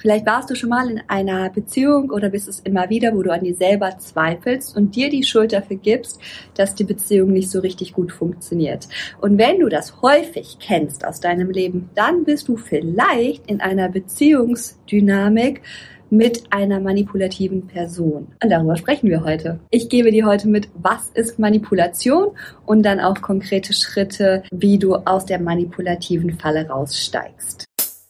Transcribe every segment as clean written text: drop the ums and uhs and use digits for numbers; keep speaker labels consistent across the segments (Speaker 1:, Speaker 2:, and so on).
Speaker 1: Vielleicht warst du schon mal in einer Beziehung oder bist es immer wieder, wo du an dir selber zweifelst und dir die Schuld dafür gibst, dass die Beziehung nicht so richtig gut funktioniert. Und wenn du das häufig kennst aus deinem Leben, dann bist du vielleicht in einer Beziehungsdynamik mit einer manipulativen Person. Und darüber sprechen wir heute. Ich gebe dir heute mit, was ist Manipulation und dann auch konkrete Schritte, wie du aus der manipulativen Falle raussteigst.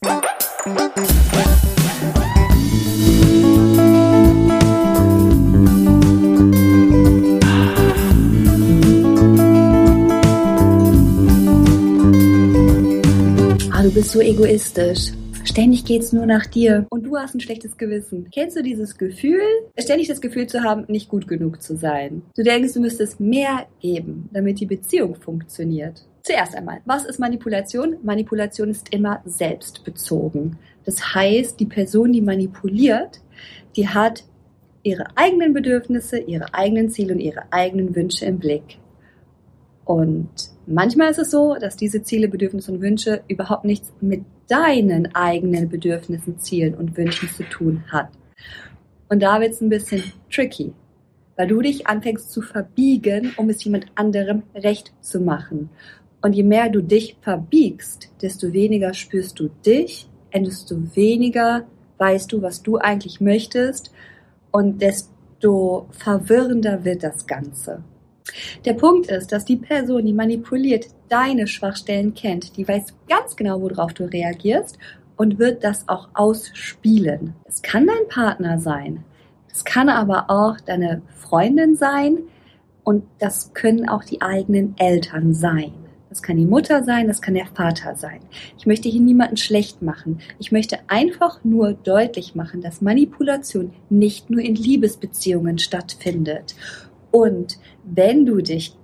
Speaker 1: Du bist so egoistisch. Ständig geht's nur nach dir und du hast ein schlechtes Gewissen. Kennst du dieses Gefühl, ständig das Gefühl zu haben, nicht gut genug zu sein? Du denkst, du müsstest mehr geben, damit die Beziehung funktioniert. Zuerst einmal, was ist Manipulation? Manipulation ist immer selbstbezogen. Das heißt, die Person, die manipuliert, die hat ihre eigenen Bedürfnisse, ihre eigenen Ziele und ihre eigenen Wünsche im Blick. Und manchmal ist es so, dass diese Ziele, Bedürfnisse und Wünsche überhaupt nichts mit deinen eigenen Bedürfnissen, Zielen und Wünschen zu tun hat. Und da wird es ein bisschen tricky, weil du dich anfängst zu verbiegen, um es jemand anderem recht zu machen. Und je mehr du dich verbiegst, desto weniger spürst du dich, desto weniger weißt du, was du eigentlich möchtest und desto verwirrender wird das Ganze. Der Punkt ist, dass die Person, die manipuliert, deine Schwachstellen kennt. Die weiß ganz genau, worauf du reagierst und wird das auch ausspielen. Es kann dein Partner sein, es kann aber auch deine Freundin sein und das können auch die eigenen Eltern sein. Das kann die Mutter sein, das kann der Vater sein. Ich möchte hier niemanden schlecht machen. Ich möchte einfach nur deutlich machen, dass Manipulation nicht nur in Liebesbeziehungen stattfindet. Und wenn du dich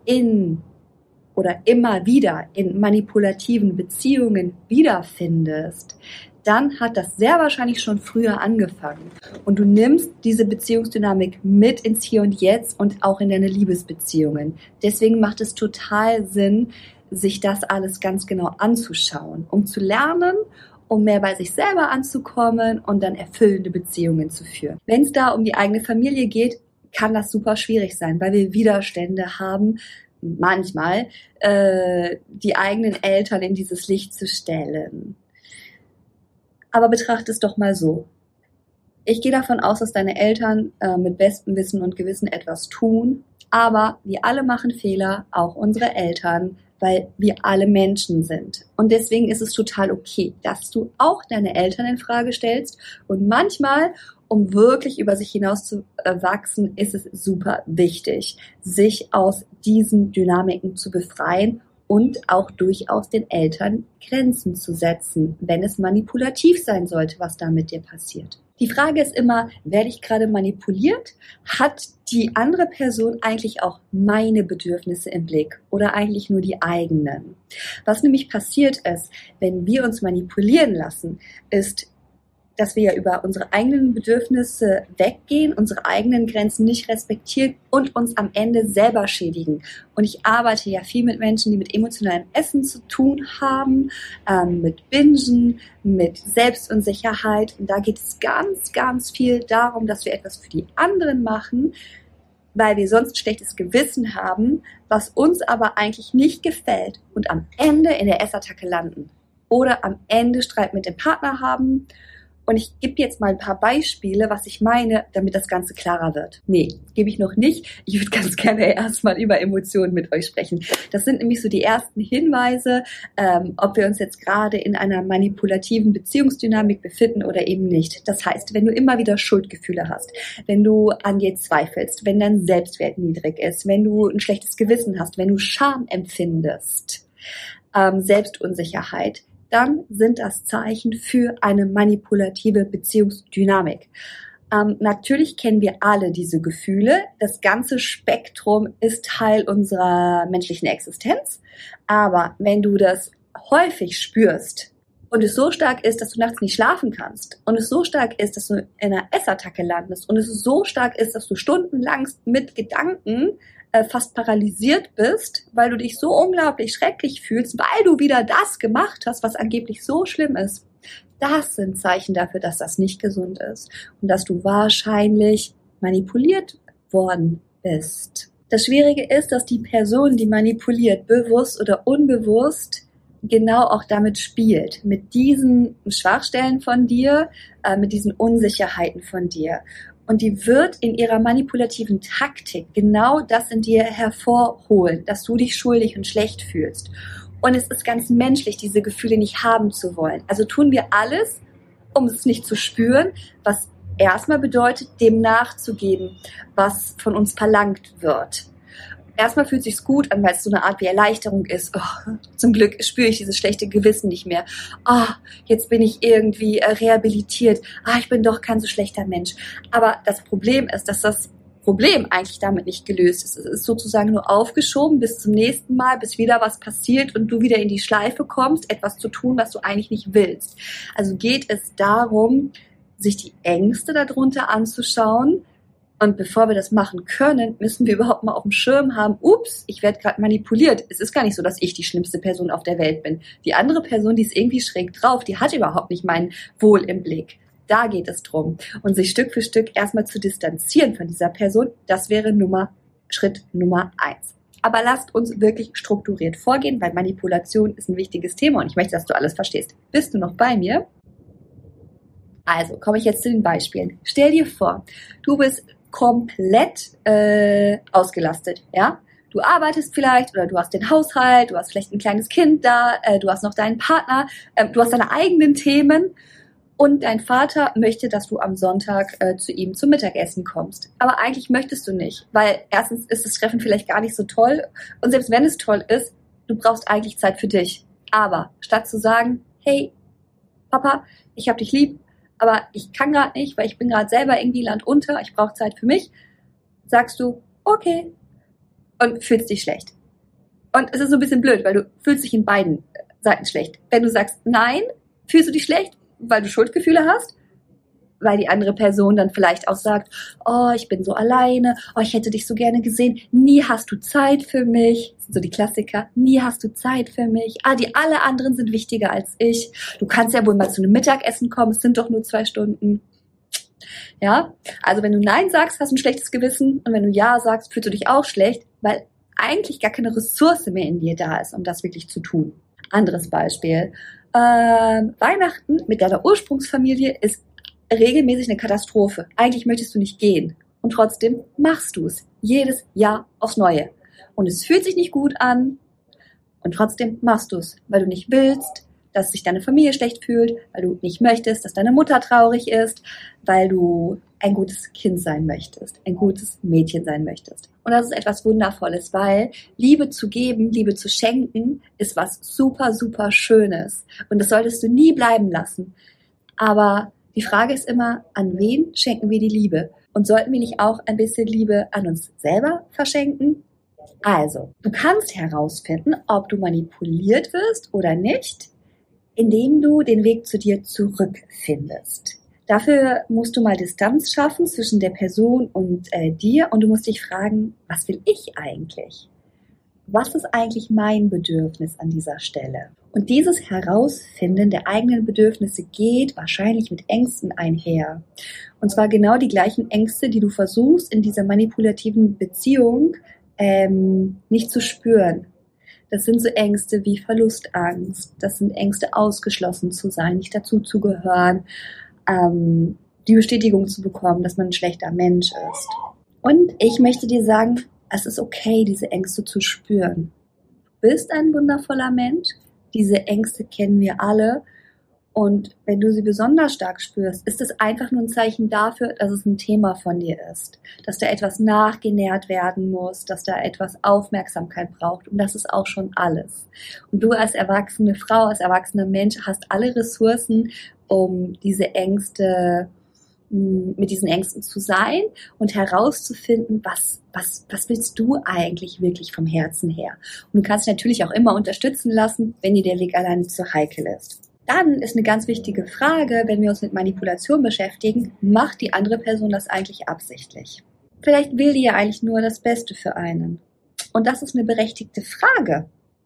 Speaker 1: oder immer wieder in manipulativen Beziehungen wiederfindest, dann hat das sehr wahrscheinlich schon früher angefangen. Und du nimmst diese Beziehungsdynamik mit ins Hier und Jetzt und auch in deine Liebesbeziehungen. Deswegen macht es total Sinn, sich das alles ganz genau anzuschauen, um zu lernen, um mehr bei sich selber anzukommen und dann erfüllende Beziehungen zu führen. Wenn es da um die eigene Familie geht, kann das super schwierig sein, weil wir Widerstände haben, manchmal die eigenen Eltern in dieses Licht zu stellen. Aber betrachte es doch mal so. Ich gehe davon aus, dass deine Eltern mit bestem Wissen und Gewissen etwas tun, aber wir alle machen Fehler, auch unsere Eltern, weil wir alle Menschen sind. Und deswegen ist es total okay, dass du auch deine Eltern in Frage stellst und manchmal, um wirklich über sich hinaus zu wachsen, ist es super wichtig, sich aus diesen Dynamiken zu befreien und auch durchaus den Eltern Grenzen zu setzen, wenn es manipulativ sein sollte, was da mit dir passiert. Die Frage ist immer, werde ich gerade manipuliert? Hat die andere Person eigentlich auch meine Bedürfnisse im Blick oder eigentlich nur die eigenen? Was nämlich passiert ist, wenn wir uns manipulieren lassen, ist, dass wir ja über unsere eigenen Bedürfnisse weggehen, unsere eigenen Grenzen nicht respektieren und uns am Ende selber schädigen. Und ich arbeite ja viel mit Menschen, die mit emotionalem Essen zu tun haben, mit Bingen, mit Selbstunsicherheit. Und da geht es ganz, ganz viel darum, dass wir etwas für die anderen machen, weil wir sonst ein schlechtes Gewissen haben, was uns aber eigentlich nicht gefällt und am Ende in der Essattacke landen. Oder am Ende Streit mit dem Partner haben. Und ich gebe jetzt mal ein paar Beispiele, was ich meine, damit das Ganze klarer wird. Nee, gebe ich noch nicht. Ich würde ganz gerne erstmal über Emotionen mit euch sprechen. Das sind nämlich so die ersten Hinweise, ob wir uns jetzt gerade in einer manipulativen Beziehungsdynamik befinden oder eben nicht. Das heißt, wenn du immer wieder Schuldgefühle hast, wenn du an dir zweifelst, wenn dein Selbstwert niedrig ist, wenn du ein schlechtes Gewissen hast, wenn du Scham empfindest, Selbstunsicherheit, dann sind das Zeichen für eine manipulative Beziehungsdynamik. Natürlich kennen wir alle diese Gefühle. Das ganze Spektrum ist Teil unserer menschlichen Existenz. Aber wenn du das häufig spürst und es so stark ist, dass du nachts nicht schlafen kannst und es so stark ist, dass du in einer Essattacke landest und es so stark ist, dass du stundenlang mit Gedanken fast paralysiert bist, weil du dich so unglaublich schrecklich fühlst, weil du wieder das gemacht hast, was angeblich so schlimm ist, Das sind Zeichen dafür, dass das nicht gesund ist und dass du wahrscheinlich manipuliert worden bist. Das Schwierige ist, dass die Person, die manipuliert, bewusst oder unbewusst, genau auch damit spielt, mit diesen Schwachstellen von dir, mit diesen Unsicherheiten von dir. Und die wird in ihrer manipulativen Taktik genau das in dir hervorholen, dass du dich schuldig und schlecht fühlst. Und es ist ganz menschlich, diese Gefühle nicht haben zu wollen. Also tun wir alles, um es nicht zu spüren, was erstmal bedeutet, dem nachzugeben, was von uns verlangt wird. Erstmal fühlt es sich gut an, weil es so eine Art wie Erleichterung ist. Oh, zum Glück spüre ich dieses schlechte Gewissen nicht mehr. Oh, jetzt bin ich irgendwie rehabilitiert. Ich bin doch kein so schlechter Mensch. Aber das Problem ist, dass das Problem eigentlich damit nicht gelöst ist. Es ist sozusagen nur aufgeschoben bis zum nächsten Mal, bis wieder was passiert und du wieder in die Schleife kommst, etwas zu tun, was du eigentlich nicht willst. Also geht es darum, sich die Ängste darunter anzuschauen. Und bevor wir das machen können, müssen wir überhaupt mal auf dem Schirm haben, ups, ich werde gerade manipuliert. Es ist gar nicht so, dass ich die schlimmste Person auf der Welt bin. Die andere Person, die ist irgendwie schräg drauf, die hat überhaupt nicht mein Wohl im Blick. Da geht es drum. Und sich Stück für Stück erstmal zu distanzieren von dieser Person, das wäre Schritt Nummer 1. Aber lasst uns wirklich strukturiert vorgehen, weil Manipulation ist ein wichtiges Thema und ich möchte, dass du alles verstehst. Bist du noch bei mir? Also, komme ich jetzt zu den Beispielen. Stell dir vor, du bist komplett ausgelastet, ja? Du arbeitest vielleicht oder du hast den Haushalt, du hast vielleicht ein kleines Kind da, du hast noch deinen Partner, du hast deine eigenen Themen und dein Vater möchte, dass du am Sonntag zu ihm zum Mittagessen kommst. Aber eigentlich möchtest du nicht, weil erstens ist das Treffen vielleicht gar nicht so toll und selbst wenn es toll ist, du brauchst eigentlich Zeit für dich. Aber statt zu sagen, hey, Papa, ich hab dich lieb, aber ich kann gerade nicht, weil ich bin gerade selber irgendwie landunter, ich brauche Zeit für mich, sagst du, okay, und fühlst dich schlecht. Und es ist so ein bisschen blöd, weil du fühlst dich in beiden Seiten schlecht. Wenn du sagst nein, fühlst du dich schlecht, weil du Schuldgefühle hast, weil die andere Person dann vielleicht auch sagt, oh, ich bin so alleine, oh, ich hätte dich so gerne gesehen, nie hast du Zeit für mich. Das sind so die Klassiker, nie hast du Zeit für mich. Alle anderen sind wichtiger als ich. Du kannst ja wohl mal zu einem Mittagessen kommen, es sind doch nur 2 Stunden. Ja, also wenn du Nein sagst, hast du ein schlechtes Gewissen und wenn du Ja sagst, fühlst du dich auch schlecht, weil eigentlich gar keine Ressource mehr in dir da ist, um das wirklich zu tun. Anderes Beispiel. Weihnachten mit deiner Ursprungsfamilie ist regelmäßig eine Katastrophe. Eigentlich möchtest du nicht gehen. Und trotzdem machst du es. Jedes Jahr aufs Neue. Und es fühlt sich nicht gut an. Und trotzdem machst du es. Weil du nicht willst, dass sich deine Familie schlecht fühlt. Weil du nicht möchtest, dass deine Mutter traurig ist. Weil du ein gutes Kind sein möchtest. Ein gutes Mädchen sein möchtest. Und das ist etwas Wundervolles, weil Liebe zu geben, Liebe zu schenken, ist was super, super Schönes. Und das solltest du nie bleiben lassen. Aber die Frage ist immer, an wen schenken wir die Liebe? Und sollten wir nicht auch ein bisschen Liebe an uns selber verschenken? Also, du kannst herausfinden, ob du manipuliert wirst oder nicht, indem du den Weg zu dir zurückfindest. Dafür musst du mal Distanz schaffen zwischen der Person und dir und du musst dich fragen, was will ich eigentlich? Was ist eigentlich mein Bedürfnis an dieser Stelle? Und dieses Herausfinden der eigenen Bedürfnisse geht wahrscheinlich mit Ängsten einher. Und zwar genau die gleichen Ängste, die du versuchst in dieser manipulativen Beziehung nicht zu spüren. Das sind so Ängste wie Verlustangst, das sind Ängste, ausgeschlossen zu sein, nicht dazu zu gehören, die Bestätigung zu bekommen, dass man ein schlechter Mensch ist. Und ich möchte dir sagen, es ist okay, diese Ängste zu spüren. Du bist ein wundervoller Mensch. Diese Ängste kennen wir alle. Und wenn du sie besonders stark spürst, ist es einfach nur ein Zeichen dafür, dass es ein Thema von dir ist. Dass da etwas nachgenährt werden muss, dass da etwas Aufmerksamkeit braucht. Und das ist auch schon alles. Und du als erwachsene Frau, als erwachsener Mensch hast alle Ressourcen, um diese Ängste mit diesen Ängsten zu sein und herauszufinden, was willst du eigentlich wirklich vom Herzen her? Und du kannst dich natürlich auch immer unterstützen lassen, wenn dir der Weg alleine zu heikel ist. Dann ist eine ganz wichtige Frage, wenn wir uns mit Manipulation beschäftigen, macht die andere Person das eigentlich absichtlich? Vielleicht will die ja eigentlich nur das Beste für einen. Und das ist eine berechtigte Frage.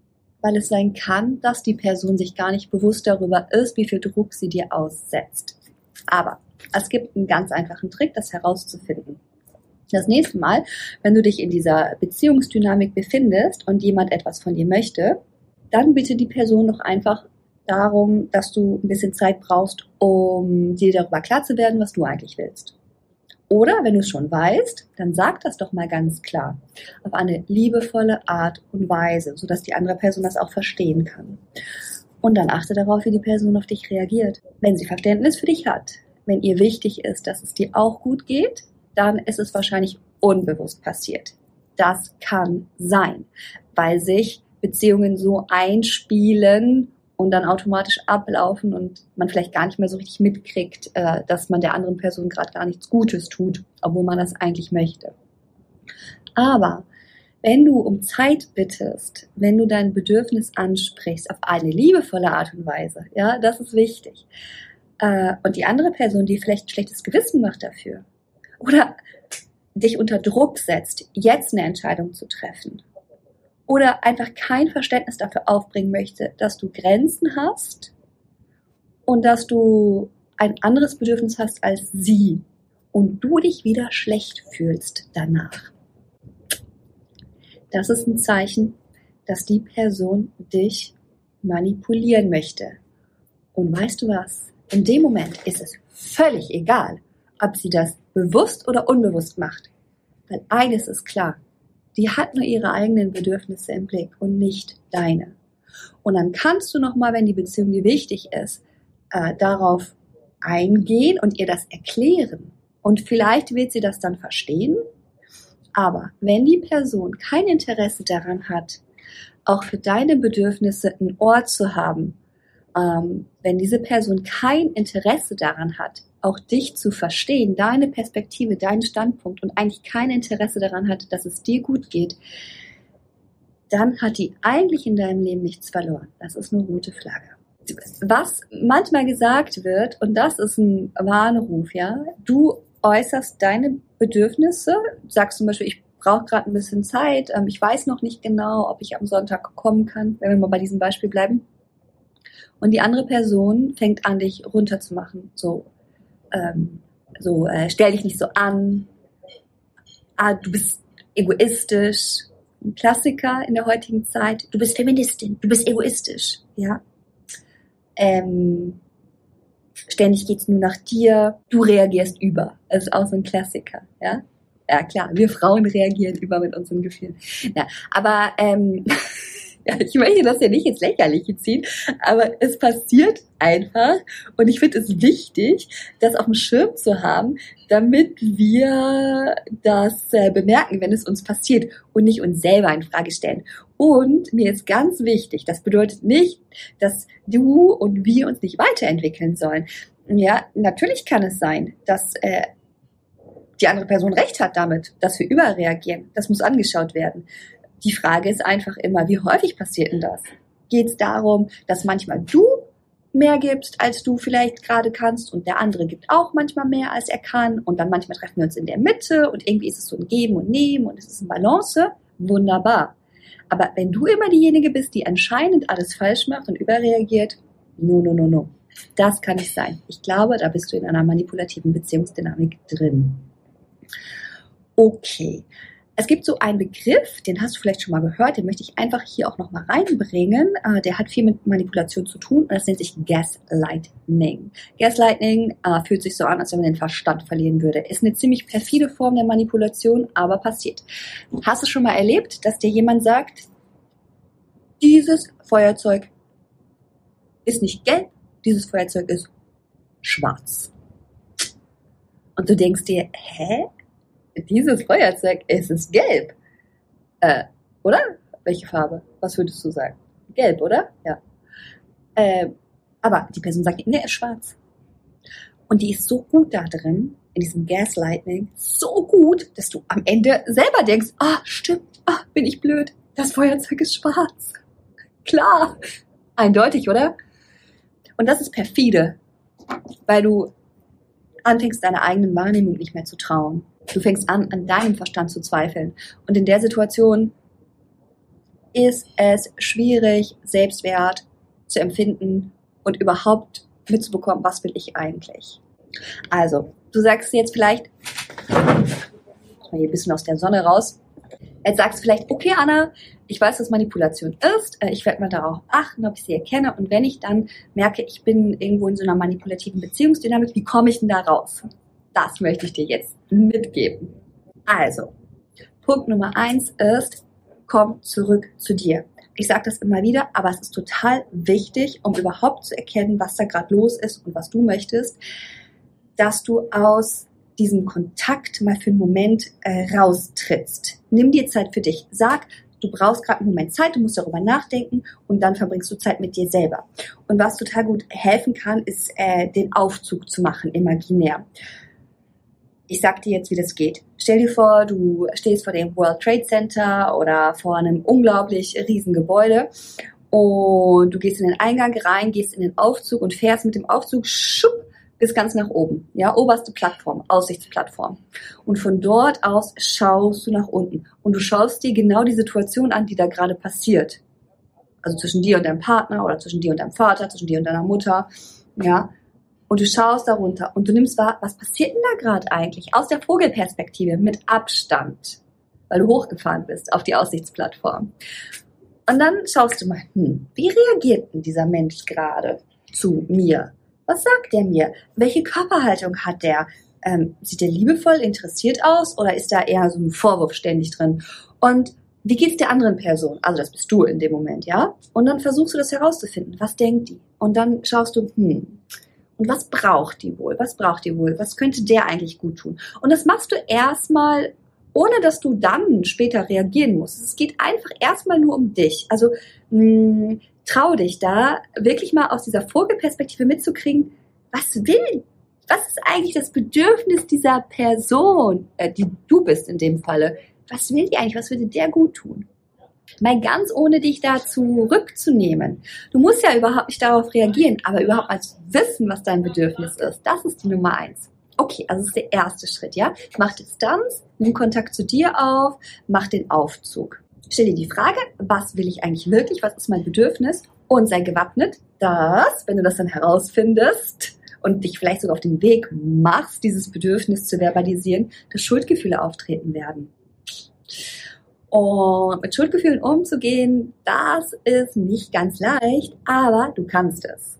Speaker 1: weil es sein kann, dass die Person sich gar nicht bewusst darüber ist, wie viel Druck sie dir aussetzt. Aber es gibt einen ganz einfachen Trick, das herauszufinden. Das nächste Mal, wenn du dich in dieser Beziehungsdynamik befindest und jemand etwas von dir möchte, dann bitte die Person doch einfach darum, dass du ein bisschen Zeit brauchst, um dir darüber klar zu werden, was du eigentlich willst. Oder wenn du es schon weißt, dann sag das doch mal ganz klar, auf eine liebevolle Art und Weise, sodass die andere Person das auch verstehen kann. Und dann achte darauf, wie die Person auf dich reagiert. Wenn sie Verständnis für dich hat, wenn ihr wichtig ist, dass es dir auch gut geht, dann ist es wahrscheinlich unbewusst passiert. Das kann sein, weil sich Beziehungen so einspielen und dann automatisch ablaufen und man vielleicht gar nicht mehr so richtig mitkriegt, dass man der anderen Person gerade gar nichts Gutes tut, obwohl man das eigentlich möchte. Aber wenn du um Zeit bittest, wenn du dein Bedürfnis ansprichst auf eine liebevolle Art und Weise, ja, das ist wichtig. Und die andere Person, die vielleicht ein schlechtes Gewissen macht dafür oder dich unter Druck setzt, jetzt eine Entscheidung zu treffen, oder einfach kein Verständnis dafür aufbringen möchte, dass du Grenzen hast und dass du ein anderes Bedürfnis hast als sie und du dich wieder schlecht fühlst danach. Das ist ein Zeichen, dass die Person dich manipulieren möchte. Und weißt du was? In dem Moment ist es völlig egal, ob sie das bewusst oder unbewusst macht. Weil eines ist klar. Die hat nur ihre eigenen Bedürfnisse im Blick und nicht deine. Und dann kannst du nochmal, wenn die Beziehung dir wichtig ist, darauf eingehen und ihr das erklären. Und vielleicht wird sie das dann verstehen. Aber wenn die Person kein Interesse daran hat, auch für deine Bedürfnisse ein Ohr zu haben, wenn diese Person kein Interesse daran hat, auch dich zu verstehen, deine Perspektive, deinen Standpunkt und eigentlich kein Interesse daran hat, dass es dir gut geht, dann hat die eigentlich in deinem Leben nichts verloren. Das ist eine rote Flagge. Was manchmal gesagt wird, und das ist ein Warnruf, ja, du äußerst deine Bedürfnisse, sagst zum Beispiel, ich brauche gerade ein bisschen Zeit, ich weiß noch nicht genau, ob ich am Sonntag kommen kann, wenn wir mal bei diesem Beispiel bleiben. Und die andere Person fängt an, dich runterzumachen. Stell dich nicht so an. Du bist egoistisch. Ein Klassiker in der heutigen Zeit. Du bist Feministin. Du bist egoistisch. Ja. Ständig geht's nur nach dir. Du reagierst über. Das ist auch so ein Klassiker. Ja. Ja, klar. Wir Frauen reagieren über mit unseren Gefühlen. Ja, aber, ja, ich möchte das ja nicht ins Lächerliche ziehen, aber es passiert einfach und ich finde es wichtig, das auf dem Schirm zu haben, damit wir das bemerken, wenn es uns passiert und nicht uns selber in Frage stellen. Und mir ist ganz wichtig, das bedeutet nicht, dass du und wir uns nicht weiterentwickeln sollen. Ja, natürlich kann es sein, dass die andere Person recht hat damit, dass wir überreagieren. Das muss angeschaut werden. Die Frage ist einfach immer, wie häufig passiert denn das? Geht es darum, dass manchmal du mehr gibst, als du vielleicht gerade kannst und der andere gibt auch manchmal mehr, als er kann und dann manchmal treffen wir uns in der Mitte und irgendwie ist es so ein Geben und Nehmen und es ist eine Balance? Wunderbar. Aber wenn du immer diejenige bist, die anscheinend alles falsch macht und überreagiert, no. Das kann nicht sein. Ich glaube, da bist du in einer manipulativen Beziehungsdynamik drin. Okay. Es gibt so einen Begriff, den hast du vielleicht schon mal gehört, den möchte ich einfach hier auch nochmal reinbringen. Der hat viel mit Manipulation zu tun und das nennt sich Gaslighting. Gaslighting fühlt sich so an, als wenn man den Verstand verlieren würde. Ist eine ziemlich perfide Form der Manipulation, aber passiert. Hast du schon mal erlebt, dass dir jemand sagt, dieses Feuerzeug ist nicht gelb, dieses Feuerzeug ist schwarz. Und du denkst dir, hä? Dieses Feuerzeug, es ist gelb. Oder? Welche Farbe? Was würdest du sagen? Gelb, oder? Ja. Aber die Person sagt, nee, ist schwarz. Und die ist so gut da drin, in diesem Gaslighting, so gut, dass du am Ende selber denkst, stimmt, bin ich blöd, das Feuerzeug ist schwarz. Klar. Eindeutig, oder? Und das ist perfide, weil du anfängst, deiner eigenen Wahrnehmung nicht mehr zu trauen. Du fängst an deinem Verstand zu zweifeln. Und in der Situation ist es schwierig, Selbstwert zu empfinden und überhaupt mitzubekommen, was will ich eigentlich. Also, du sagst jetzt vielleicht, mal hier ein bisschen aus der Sonne raus, jetzt sagst du vielleicht, okay Anna, ich weiß, was Manipulation ist, ich werde mal darauf achten, ob ich sie erkenne und wenn ich dann merke, ich bin irgendwo in so einer manipulativen Beziehungsdynamik, wie komme ich denn da raus? Das möchte ich dir jetzt mitgeben. Also, Punkt Nummer 1 ist, komm zurück zu dir. Ich sage das immer wieder, aber es ist total wichtig, um überhaupt zu erkennen, was da gerade los ist und was du möchtest, dass du aus diesem Kontakt mal für einen Moment raustrittst. Nimm dir Zeit für dich. Sag, du brauchst gerade einen Moment Zeit, du musst darüber nachdenken und dann verbringst du Zeit mit dir selber. Und was total gut helfen kann, ist den Aufzug zu machen, imaginär. Ich sag dir jetzt, wie das geht. Stell dir vor, du stehst vor dem World Trade Center oder vor einem unglaublich riesen Gebäude und du gehst in den Eingang rein, gehst in den Aufzug und fährst mit dem Aufzug schupp bis ganz nach oben. Ja, oberste Plattform, Aussichtsplattform. Und von dort aus schaust du nach unten und du schaust dir genau die Situation an, die da gerade passiert. Also zwischen dir und deinem Partner oder zwischen dir und deinem Vater, zwischen dir und deiner Mutter. Ja. Und du schaust da runter und du nimmst wahr, was passiert denn da gerade eigentlich? Aus der Vogelperspektive, mit Abstand, weil du hochgefahren bist auf die Aussichtsplattform. Und dann schaust du mal, wie reagiert denn dieser Mensch gerade zu mir? Was sagt der mir? Welche Körperhaltung hat der? Sieht der liebevoll, interessiert aus oder ist da eher so ein Vorwurf ständig drin? Und wie geht's der anderen Person? Also das bist du in dem Moment, ja? Und dann versuchst du das herauszufinden. Was denkt die? Und dann schaust du, und was braucht die wohl? Was braucht die wohl? Was könnte der eigentlich gut tun? Und das machst du erstmal, ohne dass du dann später reagieren musst. Es geht einfach erstmal nur um dich. Also trau dich da, wirklich mal aus dieser Vogelperspektive mitzukriegen, was ist eigentlich das Bedürfnis dieser Person, die du bist in dem Falle? Was will die eigentlich? Was würde der gut tun? Mal ganz ohne dich da zurückzunehmen. Du musst ja überhaupt nicht darauf reagieren, aber überhaupt mal zu wissen, was dein Bedürfnis ist. Das ist die Nummer 1. Okay, also das ist der erste Schritt, ja? Mach Distanz, nimm Kontakt zu dir auf, mach den Aufzug. Stell dir die Frage, was will ich eigentlich wirklich? Was ist mein Bedürfnis? Und sei gewappnet, dass, wenn du das dann herausfindest und dich vielleicht sogar auf den Weg machst, dieses Bedürfnis zu verbalisieren, dass Schuldgefühle auftreten werden. Und mit Schuldgefühlen umzugehen, das ist nicht ganz leicht, aber du kannst es.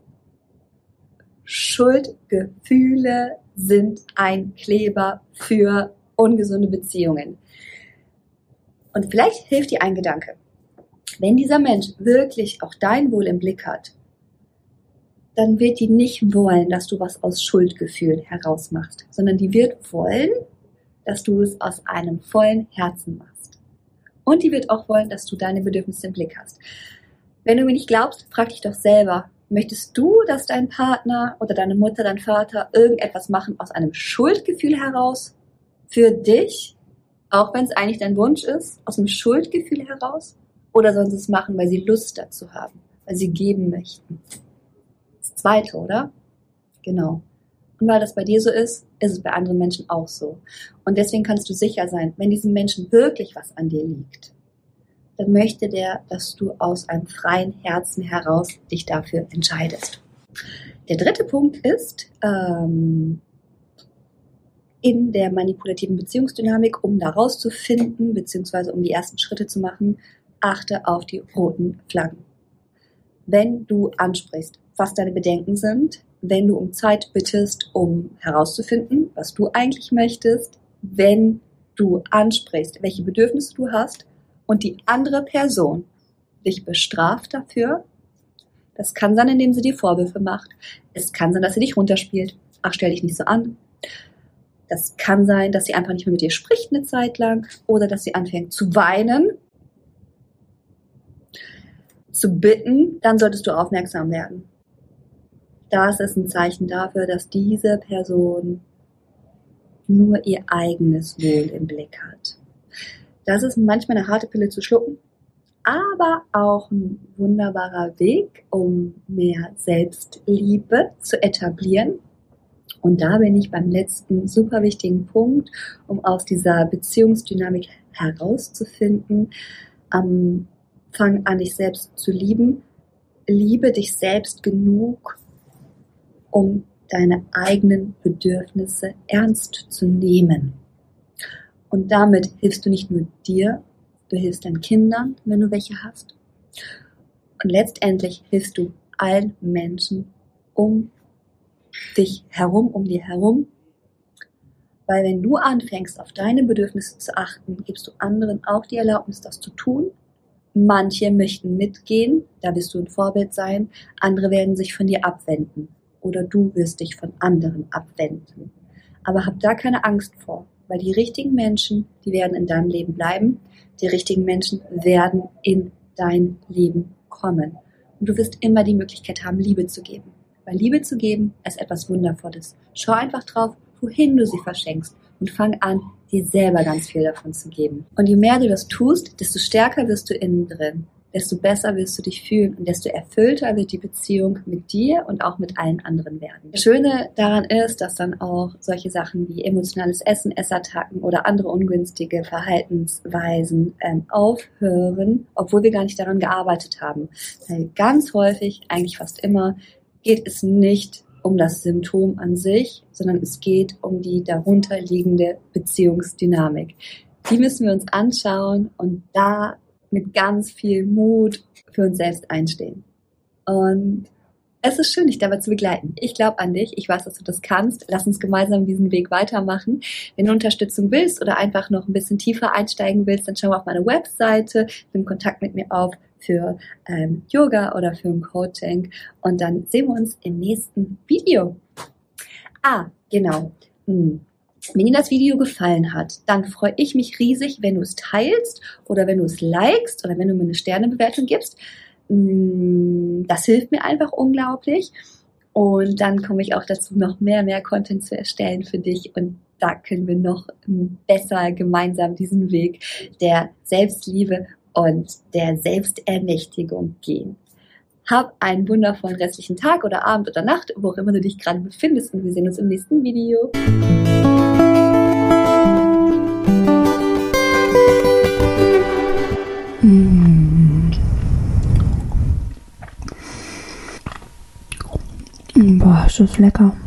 Speaker 1: Schuldgefühle sind ein Kleber für ungesunde Beziehungen. Und vielleicht hilft dir ein Gedanke. Wenn dieser Mensch wirklich auch dein Wohl im Blick hat, dann wird die nicht wollen, dass du was aus Schuldgefühlen herausmachst, sondern die wird wollen, dass du es aus einem vollen Herzen machst. Und die wird auch wollen, dass du deine Bedürfnisse im Blick hast. Wenn du mir nicht glaubst, frag dich doch selber, möchtest du, dass dein Partner oder deine Mutter, dein Vater irgendetwas machen aus einem Schuldgefühl heraus für dich, auch wenn es eigentlich dein Wunsch ist, aus einem Schuldgefühl heraus? Oder sollen sie es machen, weil sie Lust dazu haben, weil sie geben möchten? Das Zweite, oder? Genau. Und weil das bei dir so ist, ist es bei anderen Menschen auch so. Und deswegen kannst du sicher sein, wenn diesem Menschen wirklich was an dir liegt, dann möchte der, dass du aus einem freien Herzen heraus dich dafür entscheidest. Der dritte Punkt ist, in der manipulativen Beziehungsdynamik, um da rauszufinden, beziehungsweise um die ersten Schritte zu machen, achte auf die roten Flaggen. Wenn du ansprichst, was deine Bedenken sind, wenn du um Zeit bittest, um herauszufinden, was du eigentlich möchtest, wenn du ansprichst, welche Bedürfnisse du hast und die andere Person dich bestraft dafür, das kann sein, indem sie dir Vorwürfe macht. Es kann sein, dass sie dich runterspielt. Ach, stell dich nicht so an. Das kann sein, dass sie einfach nicht mehr mit dir spricht eine Zeit lang oder dass sie anfängt zu weinen, zu bitten, dann solltest du aufmerksam werden. Das ist ein Zeichen dafür, dass diese Person nur ihr eigenes Wohl im Blick hat. Das ist manchmal eine harte Pille zu schlucken, aber auch ein wunderbarer Weg, um mehr Selbstliebe zu etablieren. Und da bin ich beim letzten super wichtigen Punkt, um aus dieser Beziehungsdynamik herauszufinden. Fang an, dich selbst zu lieben. Liebe dich selbst genug, um deine eigenen Bedürfnisse ernst zu nehmen. Und damit hilfst du nicht nur dir, du hilfst deinen Kindern, wenn du welche hast. Und letztendlich hilfst du allen Menschen um dich herum, um dir herum. Weil wenn du anfängst, auf deine Bedürfnisse zu achten, gibst du anderen auch die Erlaubnis, das zu tun. Manche möchten mitgehen, da wirst du ein Vorbild sein. Andere werden sich von dir abwenden. Oder du wirst dich von anderen abwenden. Aber hab da keine Angst vor, weil die richtigen Menschen, die werden in deinem Leben bleiben. Die richtigen Menschen werden in dein Leben kommen. Und du wirst immer die Möglichkeit haben, Liebe zu geben. Weil Liebe zu geben ist etwas Wundervolles. Schau einfach drauf, wohin du sie verschenkst und fang an, dir selber ganz viel davon zu geben. Und je mehr du das tust, desto stärker wirst du innen drin, desto besser wirst du dich fühlen und desto erfüllter wird die Beziehung mit dir und auch mit allen anderen werden. Das Schöne daran ist, dass dann auch solche Sachen wie emotionales Essen, Essattacken oder andere ungünstige Verhaltensweisen aufhören, obwohl wir gar nicht daran gearbeitet haben. Weil ganz häufig, eigentlich fast immer, geht es nicht um das Symptom an sich, sondern es geht um die darunter liegende Beziehungsdynamik. Die müssen wir uns anschauen und da mit ganz viel Mut für uns selbst einstehen. Und es ist schön, dich dabei zu begleiten. Ich glaube an dich. Ich weiß, dass du das kannst. Lass uns gemeinsam diesen Weg weitermachen. Wenn du Unterstützung willst oder einfach noch ein bisschen tiefer einsteigen willst, dann schau auf meine Webseite, nimm Kontakt mit mir auf für Yoga oder für ein Coaching. Und dann sehen wir uns im nächsten Video. Genau. Wenn dir das Video gefallen hat, dann freue ich mich riesig, wenn du es teilst oder wenn du es likest oder wenn du mir eine Sternebewertung gibst. Das hilft mir einfach unglaublich. Und dann komme ich auch dazu, noch mehr Content zu erstellen für dich. Und da können wir noch besser gemeinsam diesen Weg der Selbstliebe und der Selbstermächtigung gehen. Hab einen wundervollen restlichen Tag oder Abend oder Nacht, wo auch immer du dich gerade befindest. Und wir sehen uns im nächsten Video.
Speaker 2: Boah, ist das lecker.